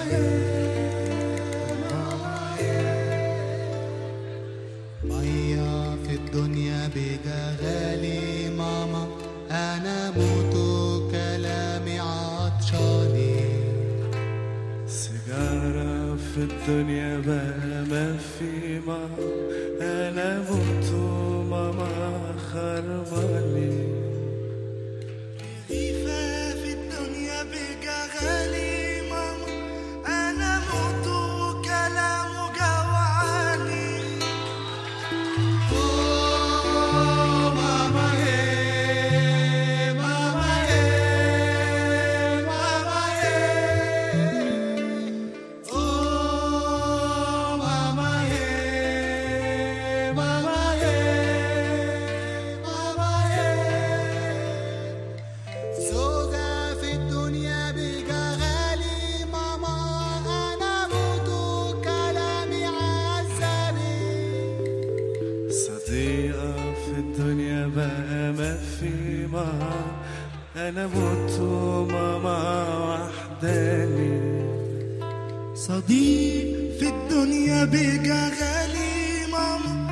مية في الدنيا بقى غالي ماما، أنا موت كلامي عطشاني. سيجارة في الدنيا بقى ما في ماما، أنا موت ماما خرباني. رغيفة في الدنيا بقى غالي ماما، أنا موت كلامه جوعاني. ماما إيه ماما إيه ماما إيه، ماما إيه ماما إيه ماما إيه. زوجة في الدنيا بقى غالي ماما، أنا موت كلامي عذابي. صديقة في الدنيا بقى ما في ماما، أنا موت ماما وحداني. صديق في الدنيا بقى غالي ماما،